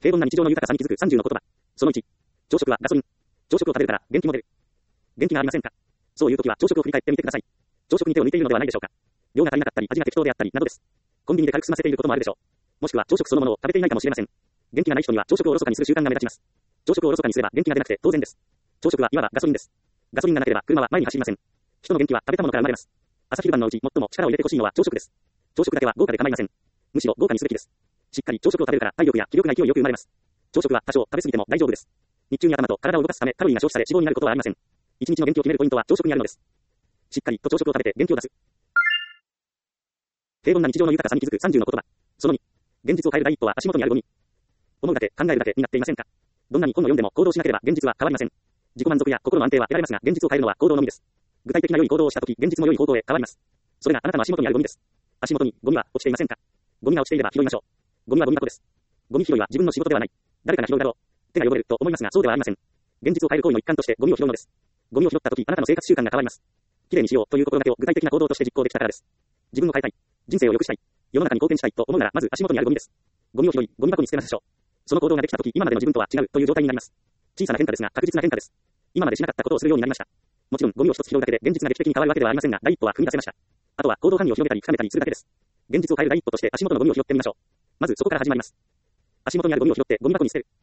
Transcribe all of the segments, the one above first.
平凡な日常の豊かさに気づく30の言葉。その1。朝食はガソリン。朝食を食べるから元気も出る。元気がありませんか？そういう時は朝食を振り返ってみてください。朝食に手を抜いているのではないでしょうか。量が足りなかったり、味が適当であったりなどです。コンビニで軽く済ませていることもあるでしょう。もしくは朝食そのものを食べていないかもしれません。元気がない人には朝食をおろそかにする習慣が目立ちます。朝食をおろそかにすれば元気が出なくて当然です。朝食はいわばガソリンです。ガソリンがなければ車は前に走りません。人の元気は食べたものから生まれます。朝昼晩のうち最も力を入れてほしいのは朝食です。朝食だけは豪華で構いません。むしろ豪華にすべきです。しっかり朝食を食べるから体力や気力が勢いよく生まれます。朝食は多少食べ過ぎても大丈夫です。日中に頭と体を動かすためカロリーが消費され脂肪になることはありません。一日の元気を決めるポイントは朝食にあるのです。しっかりと朝食を食べて元気を出す。平凡な日常の豊かさに気づく30の言葉。その2。現実を変える第一歩は足元にあるゴミ。思うだけ考えるだけになっていませんか？どんなに本を読んでも行動しなければ現実は変わりません。自己満足や心の安定は得られますが現実を変えるのは行動のみです。具体的な良い行動をしたとき現実も良い方向へ変わります。それがあなたの足元にあるゴミです。足元にゴミは落ちていませんか？ゴミが落ちていれば拾いましょう。ゴミはゴミ箱です。ゴミ拾いは自分の仕事ではない。誰かが拾うだろう。手が汚れると思いますがそうではありません。現実を変える行為の一環としてゴミを拾うのです。ゴミを拾ったときあなたの生活習慣が変わります。きれいにしようという心がけを具体的な行動として実行できたからです。自分を変えたい。人生を良くしたい。世の中に貢献したいと思うならまず足元にあるゴミです。ゴミを拾い、ゴミ箱に捨てましょう。その行動ができたとき今までの自分とは違うという状態になります。小さな変化ですが確実な変化です。今までしなかったことをするようになりました。もちろんゴミを一つ拾うだけで現実が劇的に変わるわけではありませんが第一歩は踏み出せました。あとは行動範囲を広げたり深めたりするだけです。現実を変える第一歩として足元のゴミを拾ってみましょう。まずそこから始まります。足元にあるゴミを拾ってゴミ箱に捨てる。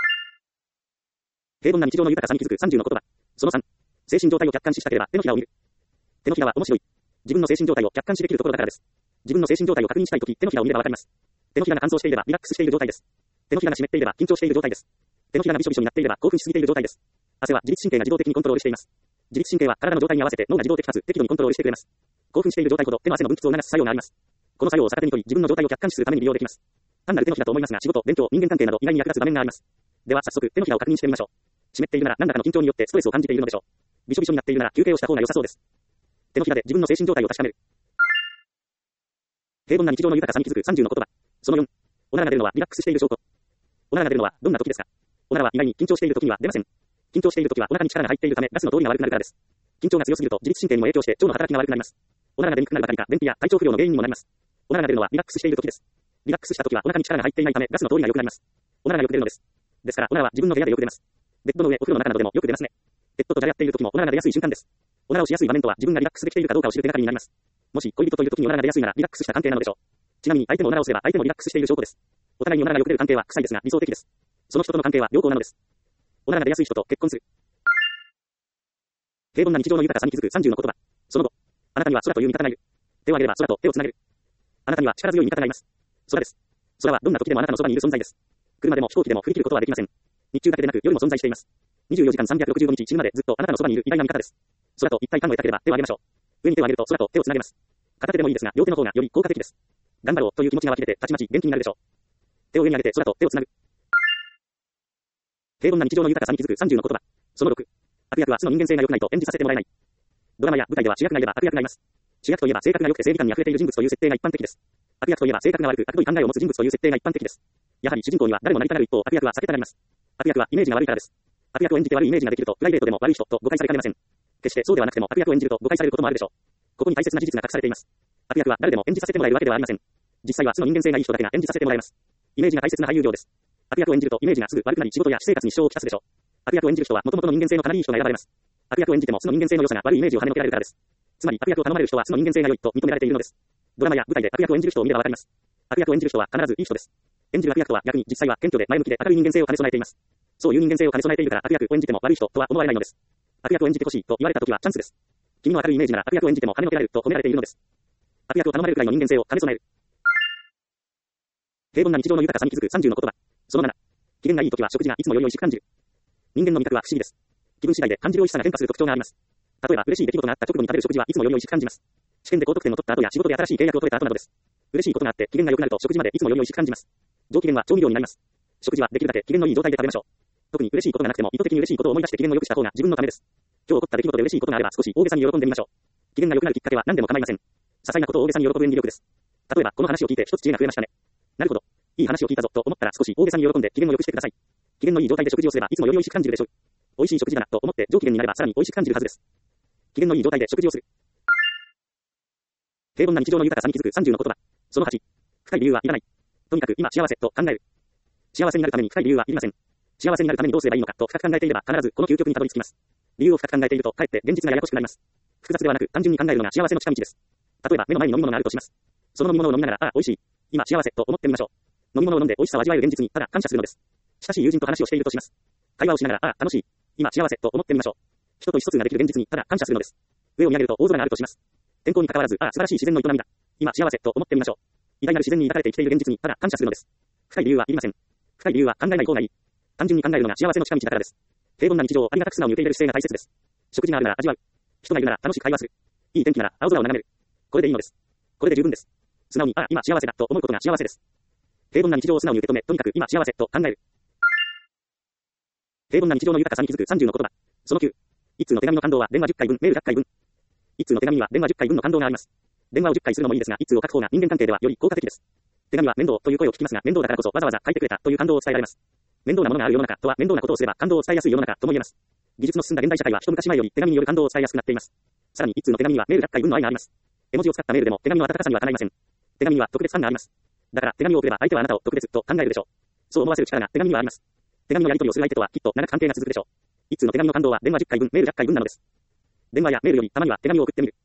平凡な日常の豊かさに気づく30の言葉。その3。精神状態を客観視したければ手のひらを見る。手のひらは面白い。自分の精神状態を客観視できるところだからです。自分の精神状態を確認したいとき手のひらを見ればわかります。手のひらが乾燥していればリラックスしている状態です。手のひらが湿っていれば緊張している状態です。手のひらがびしょびしょになっていれば興奮しすぎている状態です。汗は自律神経が自動的にコントロールしています。自律神経は体の状態に合わせて脳が自動的かつ適度にコントロールしてくれます。興奮している状態ほど手の汗の分泌を促す作用があります。この作用を逆手に取り自分の状態を客観視するために利用できます。単なる手のひらと思いますが仕事、勉強、人間関係など意外に役立つ場面があります。では早速手のひらを確認してみましょう。湿っているなら何らかの緊張によってストレスを感じているのでしょう。びしょびしょになっているなら休憩をした方が良さそうです。手のひらで自分の精神状態を確かめる。平凡な日常の豊かさに気づく30の言葉。その4。おならが出るのはリラックスしている証拠。おならが出るのはどんな時ですか？おならは意外に緊張している時には出ません。緊張している時はお腹に力が入っているためガスの通りが悪くなるからです。緊張が強すぎると自律神経にも影響して腸の働きが悪くなります。おならが出にくくなるばかりか便秘や体調不良の原因にもなります。おならが出るのはリラックスしている時です。リラックスした時はお腹に力が入っていないためガスの通りが良くなります。おならがよく出るのです。ですからおならは自分の部屋でよく出ます。ベッドの上、お風呂の中などでもよく出ますね。ペットとじゃれ合っている時もおならが出やすい瞬間です。おならをしやすい場面とは自分がリラックスできているかどうかを知る手がかりになります。もし恋人という時におならが出やすいならリラックスした関係なのでしょう。ちなみに相手もおならをすれば相手もリラックスしている証拠です。お互いにおならがよく出る関係は臭いですが理想的です。その人との関係は良好なのです。おならが出やすい人と結婚する。平凡な日常の豊かさに気づく30の言葉。その後、あなたには空という味方がいる。手を挙げれば空と手をつなげる。あなたには力強い味方がいます。空です。空はどんな時でもあなたのそばにいる存在です。車でも飛行機でも振り切ることはできません。日中だけでなく夜も存在しています。24時間365日死ぬまでずっとあなたのそばにいる偉大な味方です。空と一体感を得たければ手を挙げましょう。上に手を挙げると空と手をつなげます。片手でもいいですが両手の方がより効果的です。頑張ろうという気持ちが湧き出てたちまち元気になるでしょう。手を上に上げて空と手をつなぐ。平凡な日常の豊かさに気づく30の言葉。その6。悪役は素の人間性が良くないと演じさせてもらえない。ドラマや舞台では主役がいれば悪役がいます。主役といえば性格が良くて正義感に溢れている人物という設定が一般的です。悪役といえば性格が悪く悪どい考えを持つ人物という設定が一般的です。やはり主人公には誰もなりたがる一方悪役は避けたがります。悪役はイメージが悪いからです。悪役を演じて悪いイメージができるとプライベートでも悪い人と誤解されかねません。決してそうではなくても悪役を演じると誤解されることもあるでしょう。ここに大切な事実が隠されています。悪役は誰でも演じさせてもらえるわけではありません。実際は素の人間性がいい人だけが演じさせてもらえます。イメージが大切な俳優業です。悪役を演じるとイメージがすぐ悪くなり仕事や私生活に支障をきたすでしょう。悪役を演じる人は元々の人間性のかなりいい人が選ばれます。悪役を演じても素の人間性の良さが悪いイメージを跳ねのけられるからです。つまり悪役を頼まれる人は素の人間性が良いと認められているのです。ドラマや舞台で悪役を演じる人を見ればわかります。悪役を演じる人は必ずいい人です。演じる悪役とは逆に実際は謙虚で前向きで明るい人間性を兼ね備えています。そういう人間性を兼ね備えているから悪役を演じても悪い人とは思われないのです。悪役を演じてほしいと言われた時はチャンスです。君の明るいイメージなら悪役を演じても跳ねのけられると褒められているのです。悪役を頼まれるくらいの人間性を兼ね備える。平凡な日常の豊かさに気づく30の言葉。その7。機嫌がいい時は食事がいつもより美味しく感じる。人間の味覚は不思議です。気分次第で感じる美味しさが変化する特徴があります。例えば嬉しい出来事があった直後に食べる食事はいつもより美味しく感じます。試験で高得点を取った後や仕事で新しい契約を取れた後などです。嬉しいことがあって機嫌が良くなると食事までいつもより美味しく感じます。上機嫌は調味料になります。食事はできるだけ機嫌のいい状態で食べましょう。特に嬉しいことがなくても意図的に嬉しいことを思い出して機嫌を良くした方が自分のためです。今日起こった出来事で嬉しいことがあれば少し大げさに喜んでみましょう。機嫌が良くなるきっかけは何でも構いません。些細なことを大げさに喜ぶ演技力です。例えばこの話を聞いて一つ知恵が増えましたね。なるほど。いい話を聞いたぞと思ったら少し大げさに喜んで機嫌を良くしてください。機嫌のいい状態で食事をすればいつもより美味しく感じるでしょう。美味しい食事だなと思って上機嫌になればさらに美味しく感じるはずです。機嫌のいい状態で食事をする。平凡な日常の豊かさに気づく30の言葉。その8。深い理由はいらない。とにかく今幸せと考える。 幸せになるために深い理由はいりません。幸せになるためにどうすればいいのかと深く考えていれば必ずこの究極にたどり着きます。理由を深く考えているとかえって現実がややこしくなります。複雑ではなく単純に考えるのが幸せの近道です。例えば目の前に飲み物があるとします。その飲み物を飲みながら、ああ、美味しい。今幸せと思ってみましょう。飲み物を飲んで美味しさを味わえる現実にただ感謝するのです。親しい友人と話をしているとします。会話をしながら、ああ、楽しい。今幸せと思ってみましょう。人と意思疎通ができる現実にただ感謝するのです。上を見上げると大空があるとします。天候に関わらず、ああ、素晴らしい自然の営みだ。今幸せと思ってみましょう。偉大なる自然に抱かれて生きている現実にただ感謝するのです。深い理由はいりません。深い理由は考えない方がいい。単純に考えるのが幸せの近道だからです。平凡な日常をありがたく素直に受け入れる姿勢が大切です。食事があるなら味わう。人がいるなら楽しく会話する。いい天気なら青空を眺める。これでいいのです。これで十分です。素直に、ああ、今幸せだと思うことが幸せです。平凡な日常を素直に受け止め、とにかく今幸せと考える。平凡な日常の豊かさに気づく30の言葉。その9。一通の手紙の感動は電話10回分、メール100回分。一通の手紙には電話10回分の感動があります。電話を10回するのもいいですが、一通を書く方が人間関係ではより効果的です。手紙は面倒という声を聞きますが、面倒だからこそわざわざ書いてくれたという感動を伝えられます。面倒なものがある世の中とは面倒なことをすれば感動を伝えやすい世の中とも言えます。技術の進んだ現代社会は一昔前より手紙による感動を伝えやすくなっています。さらに一通の手紙にはメール100回分の愛があります。絵文字を使ったメールでも手紙の温かさにはかないません。手紙には特別感があります。だから手紙を送れば相手はあなたを特別と考えるでしょう。そう思わせる力が手紙にはあります。手紙のやり取りをする相手とはきっと長く関係が続くでしょう。一通の手紙の感動は電話10回分、メール100回分なのです。電話やメールよりたまには手紙を送ってみる。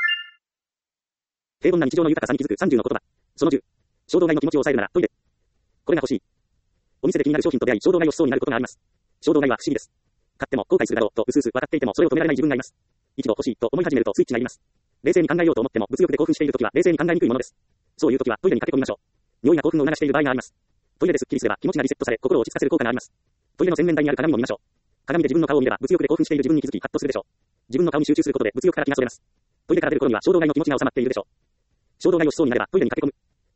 平凡な日常の豊かさに気づく30の言葉。その10。衝動買いの気持ちを抑えるならトイレ。これが欲しい。お店で気になる商品と出会い衝動買いをしそうになることがあります。衝動買いは不思議です。買っても後悔するだろうとうすうす分かっていてもそれを止められない自分がいます。一度欲しいと思い始めるとスイッチが入ります。冷静に考えようと思っても物欲で興奮しているときは冷静に考えにくいものです。そういうときはトイレに駆け込みましょう。尿意が興奮を促している場合があります。トイレですっきりすれば気持ちがリセットされ心を落ち着かせる効果があります。トイレの洗面台にある鏡を見ましょう。鏡で自分の顔を見れば物欲で興奮している自分に気づきハッとするでしょう。自分の顔に集中することで物欲から気がそれます。トイレから出る頃には衝動買いの気持ちが収まっているでしょう。衝動買いをしそうになればトイレに駆け込む。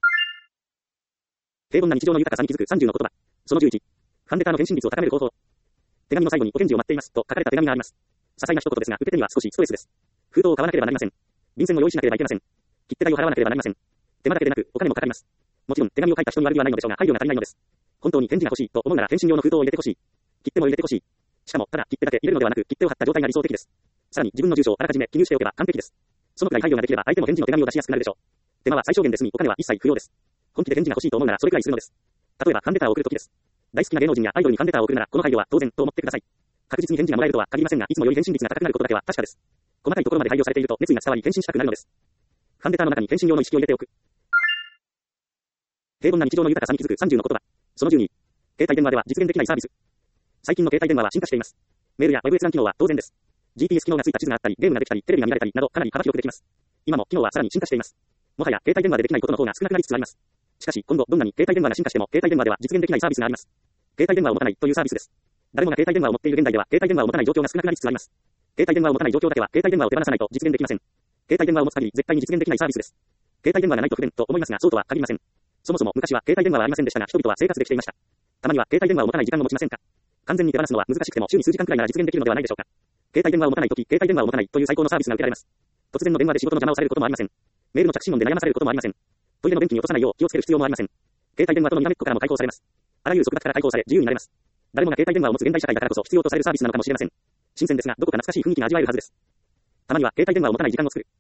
平凡な日常の豊かさに気づく30の言葉。その11。ファンレターの返信率を高める方法。手紙の最後にお返事を待っていますと書かれた手紙があります。些細な一言ですが受け手には少しストレスです。封筒を買わなければなりません。便箋を用意しなければいけません。切手代を払わなければなりません。手間だけでなくお金もかかります。もちろん手紙を書いた人に悪気はないのでしょうが配慮が足りないのです。本当に返事が欲しいと思うなら返信用の封筒を入れてほしい。切手も入れてほしい。しかもただ切手だけ入れるのではなく切手を貼った状態が理想的です。さらに自分の住所をあらかじめ記入しておけば完璧です。そのくらい配慮ができれば相手も返事の手紙を出しやすくなるでしょう。手間は最小限で済みお金は一切不要です。本気で返事が欲しいと思うならそれくらいするのです。例えばファンレターを送るときです。大好きな芸能人やアイドルにファンレターを送るならこの配慮は当然と思ってください。確実に返事がもらえるとは限りませんがいつもより返信率が高くなることだけは確かです。細かいところまで配慮されていると熱意が伝わり返信したくなるのです。ファンレターの中に返信用の意識を入れておく。平凡な日常の豊かさに気づく30の言葉。その12。携帯電話では実現できないサービス。最近の携帯電話は進化しています。メールやウェブ閲覧機能は当然です。GPS 機能がついた地図があったり、ゲームができたり、テレビが見られたりなどかなり幅広くできます。今も機能はさらに進化しています。もはや携帯電話でできないことの方が少なくなりつつあります。しかし今後どんなに携帯電話が進化しても携帯電話では実現できないサービスがあります。携帯電話を持たないというサービスです。誰もが携帯電話を持っている現代では携帯電話を持たない状況が少なくなりつつあります。携帯電話を持たない状況だけは携帯電話を手放さないと実現できません。携帯電話を持つ限り絶対に実現できないサービスです。携帯電話がないと不便と思いますがそうとは限りません。そもそも昔は携帯電話はありませんでしたが人々は生活できていました。たまには携帯電話を持たない時間を持ちませんか？完全に手放すのは難しくても週に数時間くらいなら実現できるのではないでしょうか。携帯電話を持たないとき、携帯電話を持たないという最高のサービスが受けられます。突然の電話で仕事の邪魔をされることもありません。メールの着信音で悩まされることもありません。トイレの便器に落とさないよう気をつける必要もありません。携帯電話とのにらめっこからも解放されます。あらゆる束縛から解放され自由になれます。誰もが携帯電話を持つ現代社会だからこそ必要とされるサービスなのかもしれません。新鮮ですがどこか懐かしい雰囲気が味わえるはずです。たまには携帯電話を持たない時間を作る。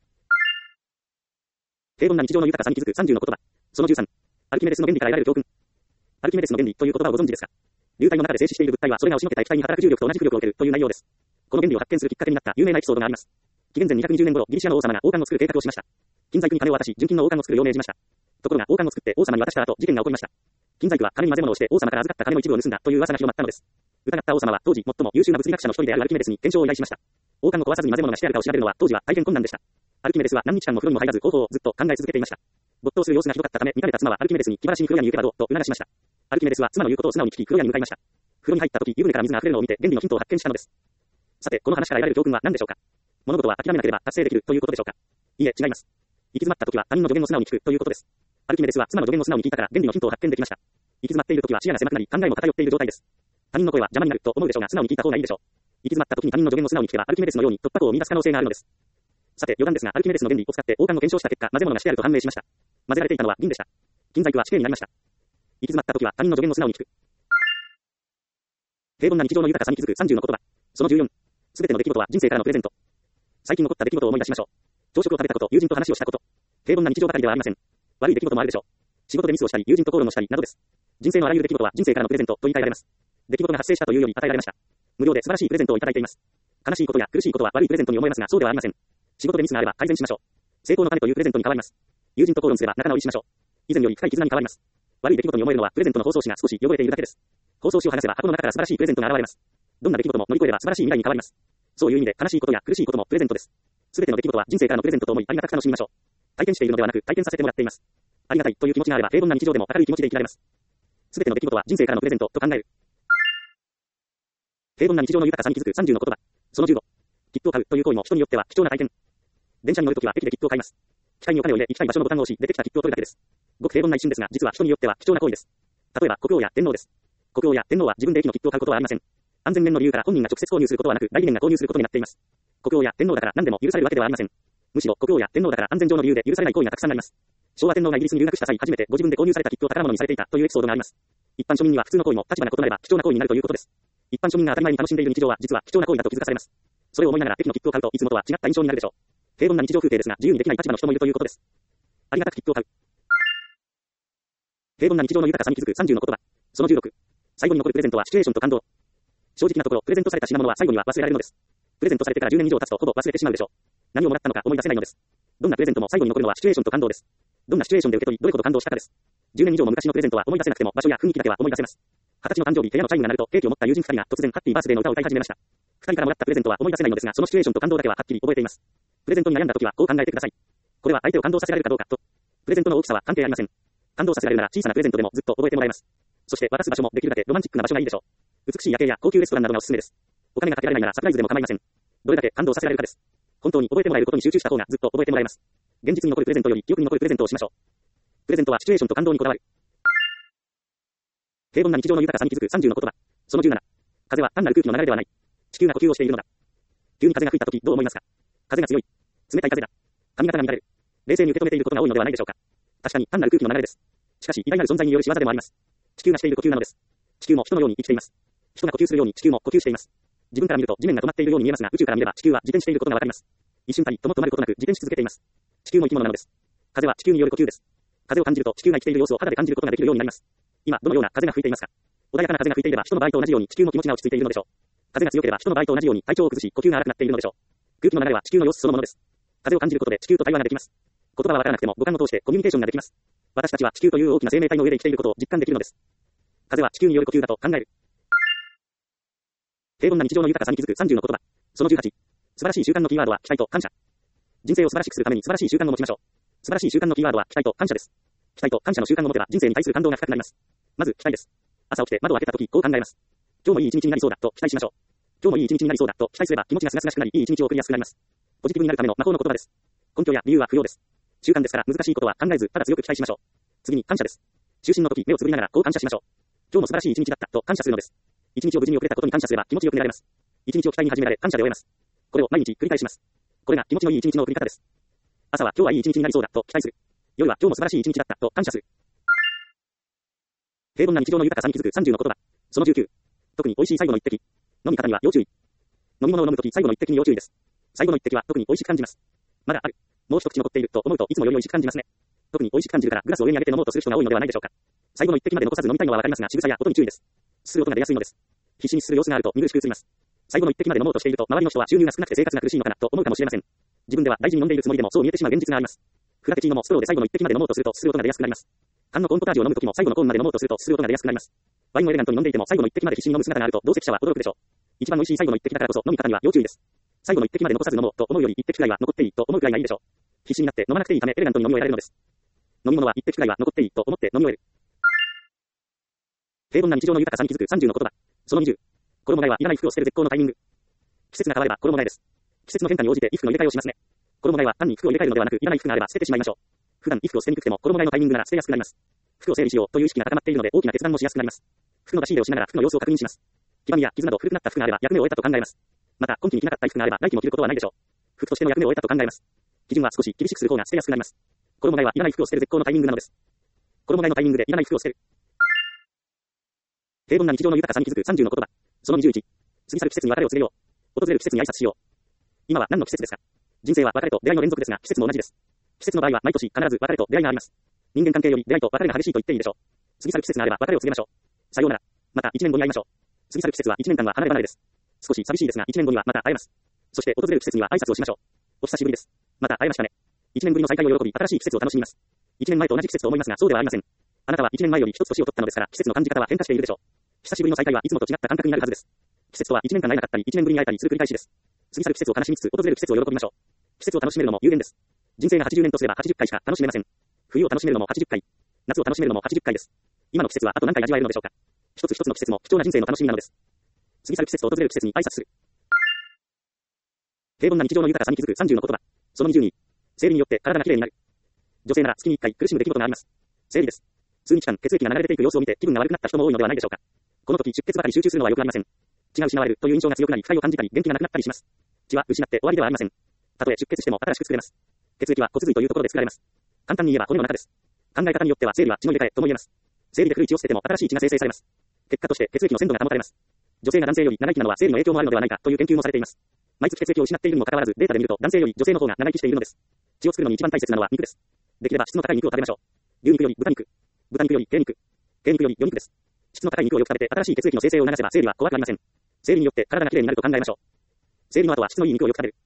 平凡な日常の豊かさに気づく30の言葉。その13。アルキメデスの原理から得られる教訓。アルキメデスの原理という言葉をご存知ですか？流体の中で静止している物体はそれが押しのけた液体に働く重力と同じ浮力を受けるという内容です。この原理を発見するきっかけになった有名なエピソードがあります。紀元前220年頃ギリシアの王様が王冠を作る計画をしました。金細工に金を渡し純金の王冠を作るよう命じました。ところが王冠を作って王様に渡した後事件が起こりました。金細工は金に混ぜ物をして王様から預かった金の一部を盗んだという噂が広まったのです。疑った王様は当時最も優秀な物理学者の一人であるアルキメデスに検証を依頼しました。王冠を壊さずに混ぜ物がしてあるかを調べるのは当時は大変困難でした。アルキメデスは何日間も風呂にも入らず方法をずっと考え続けていました。没頭する様子がひどかったため見かねた妻はアルキメデスに気晴らしに風呂屋に行けばどうと促しました。アルキメデスは妻の言うことを素直に聞き風呂屋に向かいました。風呂に入った時湯船から水が溢れるのを見て原理のヒントを発見したのです。さてこの話から得られる教訓は何でしょうか？物事は諦めなければ達成できるということでしょうか？いいえ違います。行き詰まった時は他人の助言を素直に聞くということです。アルキメデスは妻の助言を素直に聞いたから原理のヒントを発見できました。行き詰まっている時は視野が狭くなり考えも偏っている状態です。他人の声は邪魔になると思うでしょうが素直に聞いた方がいいでしょう。行き詰まった時に他人の助言を素直に聞けばアルキメデスのように突破口を見出す可能性があるのです。さて余談ですがアルキメデスの原理を使って王冠を検証した結果混ぜ物がしてあると判明しました。混ぜられていたのは銀でした。金細工は死刑になりました。行き詰まった時は他人の助言を素直に聞く。平凡な日常の豊かさに気づく30の言葉。その14。すべての出来事は人生からのプレゼント。最近起こった出来事を思い出しましょう。朝食を食べたこと、友人と話をしたこと。平凡な日常ばかりではありません。悪い出来事もあるでしょう。仕事でミスをしたり、友人と口論をしたりなどです。 人生のあらゆる出来事は人生からのプレゼントと言い換えられます。出来事が発生したというより与えられました。無料で素晴らしいプレゼントをいただいています。悲しいことや苦しいことは悪いプレゼントに思えますが、そうではありません。仕事でミスがあれば改善しましょう。成功の種というプレゼントに変わります。友人と口論すれば仲直りしましょう。以前より深い絆に変わります。悪い出来事に思えるのはプレゼントの包装紙が少し汚れているだけです。包装紙を剥がせば箱の中から素晴らしいプレゼントが現れます。どんな出来事も乗り越えれば素晴らしい未来に変わります。そういう意味で悲しいことや苦しいこともプレゼントです。すべての出来事は人生からのプレゼントと思いありがたく楽しみましょう。体験しているのではなく体験させてもらっています。ありがたいという気持ちがあれば平凡な日常でも明るい気持ちで生きられます。すべての出来事は人生からのプレゼントと考える。平凡な日常の豊かさに気づく30の言葉。その15。切符を買うという行為も人によっては貴重な体験。電車に乗るときは駅で切符を買います。機械にお金を入れ行きたい場所のボタンを押し出てきた切符を取るだけです。ごく平凡な一瞬ですが実は人によっては貴重な行為です。例えば国王や天皇です。国王や天皇は自分で駅の切符を買うことはありません。安全面の理由から本人が直接購入することはなく代理人が購入することになっています。国王や天皇だから何でも許されるわけではありません。むしろ国王や天皇だから安全上の理由で許されない行為がたくさんあります。昭和天皇がイギリスに留学した際初めてご自分で購入された切符を宝物にされていたというエピソードがあります。一般庶民には普通の行為も立場が異なれば貴重な行為になるということです。一般庶民が当たり前に楽しんでいる日常は実は貴重な行為だと気づかされます。それを思いながら駅の切符を買うといつもとは違った印象になるでしょう。平凡な日常風景ですが自由にできない立場の人もいるということです。ありがたく切符を買う。平凡な日常の豊かさに気づく30の言葉。その16。最後に残るプレゼントはシチュエーションと感動。正直なところプレゼントされた品物は最後には忘れられるのです。プレゼントされてから10年以上経つとほぼ忘れてしまうでしょう。何をもらったのか思い出せないのです。どんなプレゼントも最後に残るのはシチュエーションと感動です。どんなシチュエーションで受け取りどれほど感動したかです。10年以上も昔のプレゼントは思い出せなくても場所や雰囲気だけは思い出せます。20歳の誕生日部屋のチャイムが鳴るとケーキを持った友人2人が突然ハッピーバースデーの歌を歌い始めました。2人からもらったプレゼントは思い出せないのですがそのシチュエーションと感動だけははっきり覚えています。プレゼントに悩んだ時はこう考えてください。これは相手を感動させられるかどうかと。プレゼントの大きさは関係ありません。感動させられるなら小さなプレゼントでもずっと覚えてもらえます。そして渡す場所もできるだけロマンチックな場所がいいでしょう。美しい夜景や高級レストランなどがおすすめです。お金がかけられないならサプライズでも構いません。どれだけ感動させられるかです。本当に覚えてもらえることに集中した方がずっと覚えてもらえます。現実に残るプレゼントより記憶に残るプレゼントをしましょう。プレゼントはシチュエーションと感動にこだわる。平凡な日常の豊かさに気づく30の言葉。その17。風は単なる空気の流れではない。地球が呼吸をしているのだ。急に風が吹いた時どう思いますか。風が強い。冷たい風だ。髪型が乱れる。冷静に受け止めていることが多いのではないでしょうか。確かに単なる空気の流れです。しかし偉大なる存在による仕業でもあります。地球がしている呼吸なのです。地球も人のように生きています。人が呼吸するように地球も呼吸しています。自分から見ると地面が止まっているように見えますが宇宙から見れば地球は自転していることがわかります。一瞬たりとも止まることなく自転し続けています。地球も生き物なのです。風は地球による呼吸です。風を感じると地球が生きている様子を肌で感じることができるようになります。今どのような風が吹いていますか。穏やかな風が吹いていれば人の場合と同じように地球も気持ちが落ち着いているのでしょう。風が強ければ人の場合と同じように体調を崩し呼吸が荒くなっているのでしょう。空気の流れは地球の様子そのものです。風を感じることで地球と対話ができます。言葉はわからなくても五感を通してコミュニケーションができます。私たちは地球という大きな生命体の上で生きていることを実感できるのです。風は地球による呼吸だと考える。平凡な日常の豊かさに気づく30の言葉。その18。素晴らしい習慣のキーワードは期待と感謝。人生を素晴らしくするために素晴らしい習慣を持ちましょう。素晴らしい習慣のキーワードは期待と感謝です。期待と感謝の習慣を持てば人生に対する感動が深くなります。まず期待です。朝起きて窓を開けたときこう考えます。今日もいい一日になりそうだと期待しましょう。今日もいい一日になりそうだと期待すれば気持ちがすがすがしくなりいい一日を送りやすくなります。ポジティブになるための魔法の言葉です。根拠や理由は不要です。習慣ですから難しいことは考えずただ強く期待しましょう。次に感謝です。就寝の時目をつぶりながらこう感謝しましょう。今日も素晴らしい一日だったと感謝するのです。一日を無事に送れたことに感謝すれば気持ちよくなれます。一日を期待に始められ感謝で終えます。これを毎日繰り返します。これが気持ちのいい一日の送り方です。朝は今日はいい一日になりそうだと期待する。夜は今日も素晴らしい一日だったと感謝する。平凡な日常の豊かさに気づく30の言葉。その19。特に美味しい最後の一滴。飲み方には要注意。飲み物を飲むとき最後の一滴に要注意です。最後の一滴は特に美味しく感じます。まだある。もう一口残っていると思うといつもより美味しく感じますね。特に美味しく感じるからグラスを上に上げて飲もうとする人が多いのではないでしょうか。最後の一滴まで残さず飲みたいのはわかりますが仕草や音に注意です。すする音が出やすいのです。必死にすする様子があると見苦しく映ります。最後の一滴まで飲もうとしていると周りの人は収入が少なくて生活が苦しいのかなと思うかもしれません。自分では大事に飲んでいるつもりでもそう見えてしまう現実があります。フラペチーノもストローで最後の一滴まで飲もうとするとすする音が出やすくなります。缶のコーンポタージュを飲むときも最後のコーンまで飲もうとするとすする音が出やすくなります。ワインをエレガントに飲んでいても最後の一滴まで必死に飲む姿があると同席者は驚くでしょう。一番美味しい最後の一滴だからこそ飲み方には要注意です。最後の一滴まで残さず飲もうと思うより一滴くらいは残っていいと思うくらいがいいでしょう。必死になって飲まなくていいためエレガントに飲み終えられるのです。飲み物は一滴くらいは残っていいと思って飲み終える。平凡な日常の豊かさに気づく30の言葉。その20。衣替えはいらない服を捨てる絶好のタイミング。季節が変われば衣替えです。季節の変化に応じて衣服の入れ替えをしますね。衣替えは単に服を入れ替えるのではなく、いらない服があれば捨ててしまいましょう。普段衣服を捨てにくくても衣替えのタイミングなら捨てやすくなります。服を整理しようという意識が高まっているので大きな決断もしやすくなります。服の出し入れをしながら服の様子を確認します。黄ばみや傷など古くなった服があれば役目を終えたと考えます。また今季に着なかった衣服があれば来季も着ることはないでしょう。服としての役目を終えたと考えます。基準は少し厳しくする方が捨てやすくなります。衣替えはいらない服を捨てる絶好のタイミングなのです。衣替えのタイミングでいらない服を捨てる。平凡な日常の豊かさに気づく30の言葉。その21。過ぎ去る季節に別れを告げよう。訪れる季節に挨拶しよう。今は何の季節ですか。人生は別れと出会いの連続ですが、季節も同じです。季節の場合は毎年必ず別れと出会いがあります。人間関係より出会いと別れが激しいと言っていいでしょう。 過ぎ去る季節があれば別れを告げましょう。さようなら。また1年後に会いましょう。過ぎ去る季節は1年間は離れ離れです。少し寂しいですが1年後にはまた会えます。そして訪れる季節には挨拶をしましょう。お久しぶりです。また会えましたね。1年ぶりの再会を喜び、新しい季節を楽しみます。1年前と同じ季節と思いますが、そうではありません。あなたは1年前より一つ年を取ったのですから、季節の感じ方は変化しているでしょう。久しぶりの再会はいつもと違った感覚になるはずです。季節とは1年間会えなかったり、1年ぶりに会えたりする繰り返しです。過ぎ去る季節を悲しみつつ、訪れる季節を喜びましょう。季節を楽しめるのも有限です。人生が80年とすれば80回しか楽しめません。冬を楽しめるのも80回。夏を楽しめるのも80回です。今の季節はあと何回味わえるのでしょうか。一つ一つの季節も貴重な人生の楽しみなのです。過ぎ去る季節と訪れる季節に挨拶する。平凡な日常の豊かさに気づく30の言葉。その22。生理によって体がきれいになる。女性なら月に1回苦しむ出来事があります。生理です。数日間血液が流れ出ていく様子を見て気分が悪くなった人も多いのではないでしょうか。この時出血ばかり集中するのは良くありません。血が失われるという印象が強くなり不快を感じたり元気がなくなったりします。血は失って終わりではありません。たとえ出血しても新しく作れます。血液は骨髄というところで作られます。簡単に言えば骨の中です。考え方によっては生理は血の入れ替えとも言えます。生理で古い血を捨てても新しい血が生成されます。結果として血液の鮮度が保たれます。女性が男性より長生きなのは生理の影響もあるのではないかという研究もされています。毎月血液を失っているにもかかわらずデータで見ると男性より女性の方が長生きしているのです。血を作るのに一番大切なのは肉です。できれば質の高い肉を食べましょう。牛肉より豚肉、豚肉より鶏肉、鶏肉より魚肉です。質の高い肉をよく食べて新しい血液の生成を促せば生理は怖くありません。生理によって体がきれいになると考えましょう。生理の後は質のいい肉をよく食べる。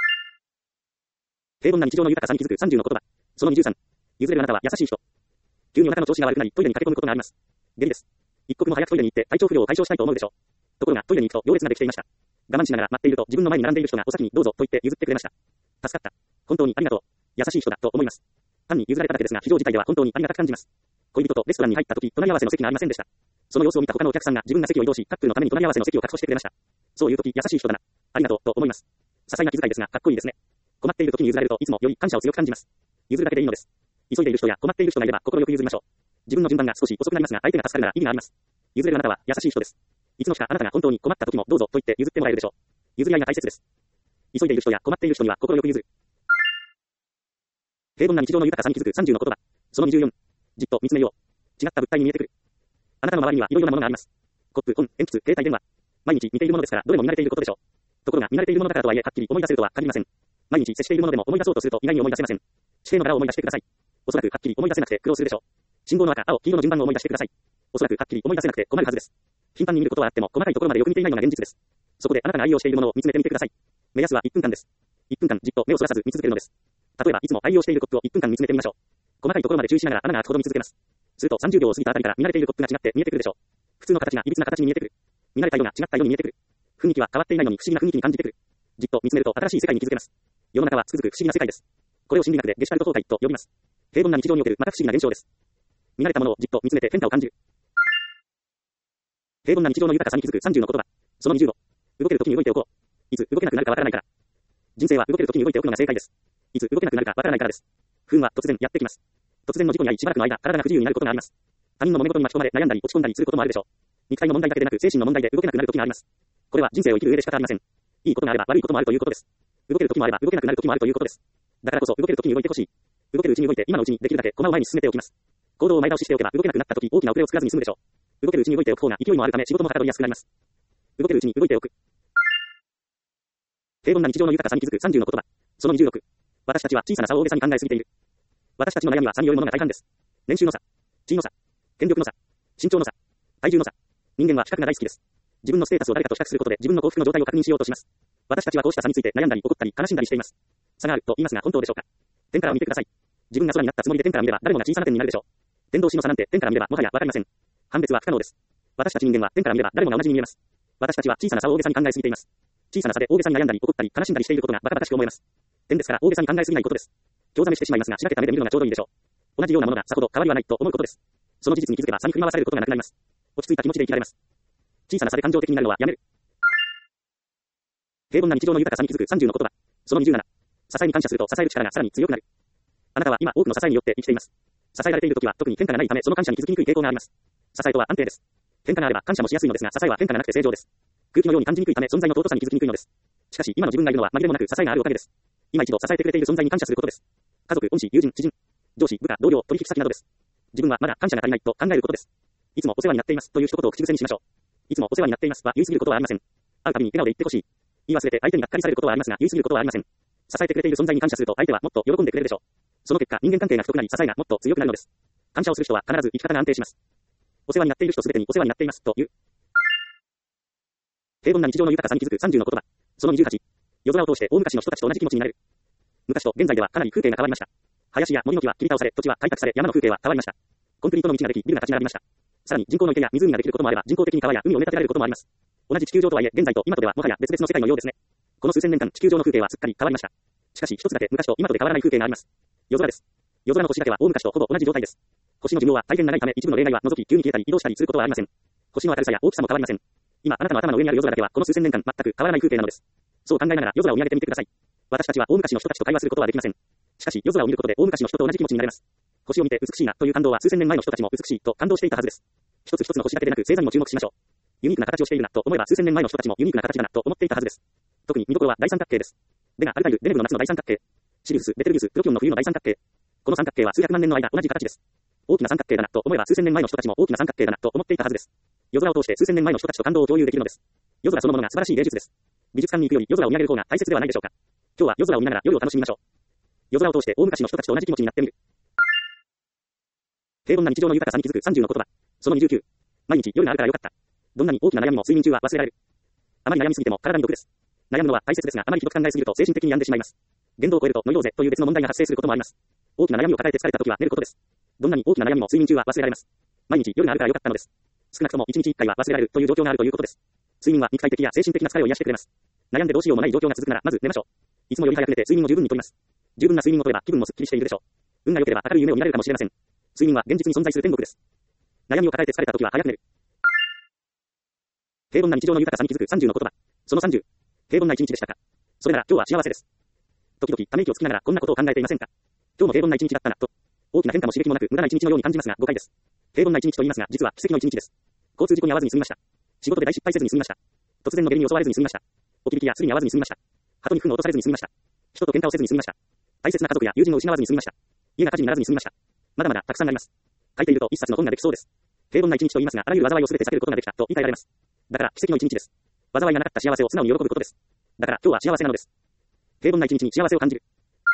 平凡な日常の豊かさに気づく30の言葉。その23。譲れるあなたは優しい人。急にお腹の調子が悪くなりトイレに駆け込むことがあります。下痢です。一刻も早くトイレに行って体調不良を解消したいと思うでしょう。ところがトイレに行くと行列ができていました。我慢しながら待っていると自分の前に並んでいる人がお先にどうぞと言って譲ってくれました。助かった。本当にありがとう。優しい人だと思います。単に譲られただけですが非常事態では本当にありがたく感じます。恋人とレストランに入った時隣り合わせの席がありませんでした。その様子を見た他のお客さんが自分が席を移動しカップルのために隣り合わせの席を確保してくれました。そういう時優しい人だな。ありがとうと思います。些細な気遣いですがかっこいいですね。困っている時に譲られるといつもより感謝を強く感じます。譲るだけでいいのです。急いでいる人や困っている人がいれば心よく譲りましょう。自分の順番が少し遅くなりますが相手が助かるなら意味があります。譲れるあなたは優しい人です。いつの日かあなたが本当に困った時もどうぞと言って譲ってもらえるでしょう。譲り合いが大切です。急いでいる人や困っている人には心よく譲る。平凡な日常の豊かさに気づく30の言葉。その24。じっと見つめよう。違った物体に見えてくる。あなたの周りにはいろいろなものがあります。コップ、本、鉛筆、携帯電話。毎日見ているものですからどれも見慣れていることでしょう。ところが見慣れているものだからとはいえはっきり思い出せるとは限りません。毎日接しているものでも思い出そうとすると意外に思い出せません。指定の柄を思い出してください。おそらくはっきり思い出せなくて苦労するでしょう。信号の赤、青、黄色の順番を思い出してください。おそらくはっきり思い出せなくて困るはずです。頻繁に見ることはあっても細かいところまでよく見ていないのが現実です。そこであなたが愛用しているものを見つめてみてください。目安は1分間です。1分間じっと目をそらさず見続けるのです。例えばいつも愛用しているコップを1分間見つめてみましょう。細かいところまで注意しながら穴が開くほど見続けます。すると30秒を過ぎたあたりから見慣れているコップが違って見えてくるでしょう。普通の形がいびつな形に見えてくる。見慣れたような違ったように見えてくる。雰囲気は変わっていないのに不思議な雰囲気に感じてくる。じっと見つめると新しい世界に気づけます。世の中はつくづく不思議な世界です。これを心理学でゲシュタルト相対と呼びます。平凡な日常におけるまた不思議な現象です。見慣れたものをじっと見つめて変化を感じる。平凡な日常の豊かさに気づく30の言葉。その25。動ける時に動いておこう。いつ動けなくなるかわからないから。人生は動ける時に動いておくのが正解です。いつ動けなくなるかわからないからです。不運は突然やってきます。突然の事故に遭いしばらくの間体が不自由になることがあります。他人の揉め事に巻き込まれ悩んだり落ち込んだりすることもあるでしょう。肉体の問題だけでなく精神の問題で動けなくなる時があります。これは人生を生きる上で仕方ありません。いいことがあれば悪いこともあるということです。動ける時もあれば動けなくなる時もあるということです。だからこそ動ける時に動いてほしい。動けるうちに動いて今のうちにできるだけ駒を前に進めておきます。行動を前倒ししておけば動けなくなった時大きな遅れを作らずに済むでしょう。動けるうちに動いておく方が勢いもあるため仕事もはかどりやすくなります。動けるうちに動いておく。平凡な日常の豊かさに気づく30の言葉。その26。私たちは小さな差を大げさに考えすぎている。私たちの悩みは差によるものが大半です。年収の差、地位の差、権力の差、身長の差、体重の差。人間は比較が大好きです。自分のステータスを誰かと比較することで自分の幸福の状態を確認しようとします。私たちはこうした差について悩んだり怒ったり悲しんだりしています。差があると言いますが本当でしょうか。天からを見てください。自分が空になったつもりで天から見れば誰もが小さな点になるでしょう。天同士の差なんて天から見ればもはやわかりません。判別は不可能です。私たち人間は天から見れば誰もが同じに見えます。私たちは小さな差を大げさに考えすぎています。小さな差で大げさに悩んだり怒ったり悲しんだりしていることがバカバカしく思えます。天ですから大げさに考えすぎないことです。興ざめしてしまいますが開けた目で見るのがちょうどいいでしょう。同じようなものがさほど変わりはないと思うことです。その事実に気づけば差に振り回されることがなくなります。落ち着いた気持ちで生きられます。小さな差で感情的になるのはやめる。平凡な日常の豊かさに気づく30の言葉。その27。支えに感謝すると支える力がさらに強くなる。あなたは今多くの支えによって生きています。支えられているときは特に変化がないためその感謝に気づきにくい傾向があります。支えとは安定です。変化があれば感謝もしやすいのですが支えは変化がなくて正常です。空気のように感じにくいため存在の尊さに気づきにくいのです。しかし今の自分がいるのは紛れもなく支えがあるおかげです。今一度支えてくれている存在に感謝することです。家族、恩師、友人、知人、上司、部下、同僚、取引先などです。自分はまだ感謝が足りないと考えることです。いつもお世話になっていますという一言を口癖にしましょう。いつもお世話になっていますは言い過ぎることはありません。会うたびに笑顔で言ってほしい。言い忘れて相手にがっかりされることはありますが言い過ぎることはありません。支えてくれている存在に感謝すると相手はもっと喜んでくれるでしょう。その結果人間関係が太くなり支えがもっと強くなるのです。感謝をする人は必ず生き方が安定します。 お世話になっている人すべてにお世話になっています、という。平凡な日常の豊かさに気づく30の言葉。その28。夜空を通して大昔の人たちと同じ気持ちになれる。昔と現在ではかなり風景が変わりました。林や森の木は切り倒され、土地は開拓され、山の風景は変わりました。コンクリートの道ができ、ビルが立ち並びました。さらに人工の池や湖ができることもあれば、人工的に川や海を埋め立てられることもあります。同じ地球上とはいえ、現在と今とではもはや別々の世界のようですね。この数千年間、地球上の風景はすっかり変わりました。しかし一つだけ昔と今とで変わらない風景があります。夜空です。夜空の星だけは大昔とほぼ同じ状態です。星の寿命は大変長いため、一部の例外は除き急に消えたり移動したりすることはありません。星の明るさや大きさも変わりません。今あなたの頭の上にある夜空だけはこの数千年間全く変わらない風景なのです。そう考えながら夜空を見上げてみてください。私たちは大昔の人たちと会話することはできません。しかし夜空を見ることで大昔の人と同じ気持ちになれます。星を見て美しいなという感動は数千年前の人たちも美しいと感動していたはずです。一つ一つの星だけでなく星座にも注目しましょう。ユニークな形をしているなと思えば数千年前の人たちもユニークな形だなと思っていたはずです。特に見どころは大三角形です。ベガ、アルタイル、デネブの夏の大三角形。シリウス、ベテルギウス、プロキオンの冬の大三角形。この三角形は数百万年の間同じ形です。大きな三角形だなと思えば数千年前の人たちも大きな三角形だなと思っていたはずです。夜空を通して数千年前の人たちと感動を共有できるのです。夜空そのものが素晴らしい芸術です。美術館に行くより夜空を見上げる方が大切ではないでしょうか。今日は夜空を見ながら夜を楽しみましょう。夜空を通して大昔の人たちと同じ気持ちになってみる。平凡な日常の豊かさに気づく30の言葉。その29。毎日夜があるからよかった。どんなに大きな悩みも睡眠中は忘れられる。あまり悩みすぎても体に毒です。悩むのは大切ですが、あまりひどく考えすぎると精神的に病んでしまいます。限度を超えるとノイローゼという別の問題が発生することもあります。大きな悩みを抱えて疲れた時は寝ることです。どんなに大きな悩みも睡眠中は忘れられます。毎日夜があるからよかったのです。少なくとも1日1回は忘れられるという状況があるということです。睡眠は肉体的や精神的な疲れを癒してくれます。悩んでどうしようもない状況が続くならまず寝ましょう。いつもより早く寝て睡眠を十分にとります。十分な睡眠をとれば気分もすっきりしているでしょう。運が良ければ明るい夢を見られるかもしれません。睡眠は現実に存在する天国です。悩みを抱えて疲れた時は早く寝る。平凡な日常の豊かさに気づく30の言葉。その30。平凡な一日でしたか。それなら今日は幸せです。時々ため息をつきながらこんなことを考えていませんか。今日も平凡な一日だったなと。大きな変化も刺激もなく無駄な一日のように感じますが誤解です。平凡な一日と言いますが実は奇跡の一日です。交通事故に遭わずに済みました。仕事で大失敗せずに済みました。突然の下痢に襲われずに済みました。置き引きやスリに遭わずに済みました。鳩に糞を落とされずに済みました。人と喧嘩をせずに済みました。大切な家族や友人を失わずに済みました。家が火事にならずに済みました。まだまだたくさんあります。書いていると一冊の本ができそうです。平凡な一日と言いますがあらゆる災いをすべて避けることができたと言い換えられます。だから奇跡の一日です。災いがなかった幸せを素直に喜ぶことです。だから今日は幸せなのです。平凡な一日に幸せを感じる。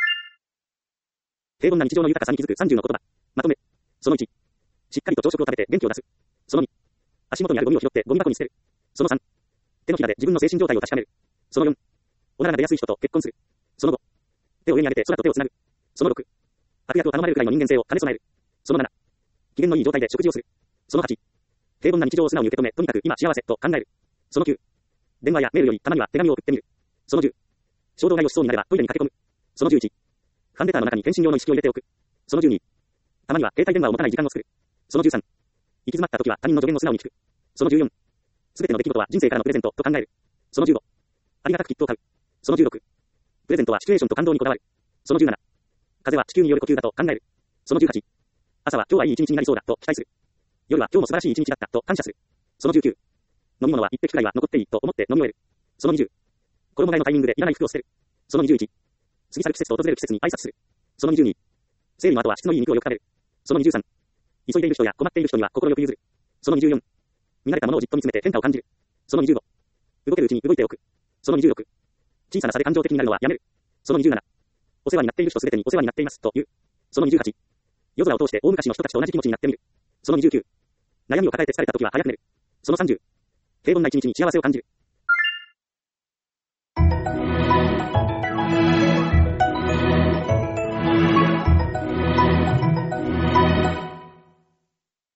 平凡な日常の豊かさに気づく30の言葉。まとめ。その1。しっかりと朝食を食べて元気を出す。その2。足元にあるゴミを拾ってゴミ箱に捨てる。その3。手のひらで自分の精神状態を確かめる。その4。おならが出やすい人と結婚する。その5。手を上に上げて空と手をつなぐ。その6。悪役を頼まれるくらいの人間性を兼ね備える。その7。機嫌のいい状態で食事をする。その8。平凡な日常を素直に受け止め、とにかく今幸せと考える。その9。電話やメールよりたまには手紙を送ってみる。その10。衝動買いをしそうになればトイレに駆け込む。その11。ファンレターの中に返信用の意識を入れておく。その12。たまには携帯電話を持たない時間を作る。その13。行き詰まった時は他人の助言を素直に聞く。その14。すべての出来事は人生からのプレゼントと考える。その15。ありがたく切符を買う。その16。プレゼントはシチュエーションと感動にこだわる。その17。風は地球による呼吸だと考える。その18。朝は今日はいい一日になりそうだと期待する。夜は今日も素晴らしい一日だったと感謝する。その19。飲み物は一滴くらいは残っていいと思って飲み終える。その20。衣替えのタイミングでいらない服を捨てる。その21。過ぎ去る季節と訪れる季節に挨拶する。その22。生理の後は質のいい肉をよく食べる。その23。急いでいる人や困っている人には心よく譲る。その24。見慣れたものをじっと見つめて変化を感じる。その25。動けるうちに動いておく。その26。小さな差で感情的になるのはやめる。その27。お世話になっている人すべてにお世話になっていますという。その28。夜空を通して大昔の人たちと同じ気持ちになってみる。その29。悩みを抱えて疲れた時は早く寝る。その30。平凡な一日に幸せを感じる。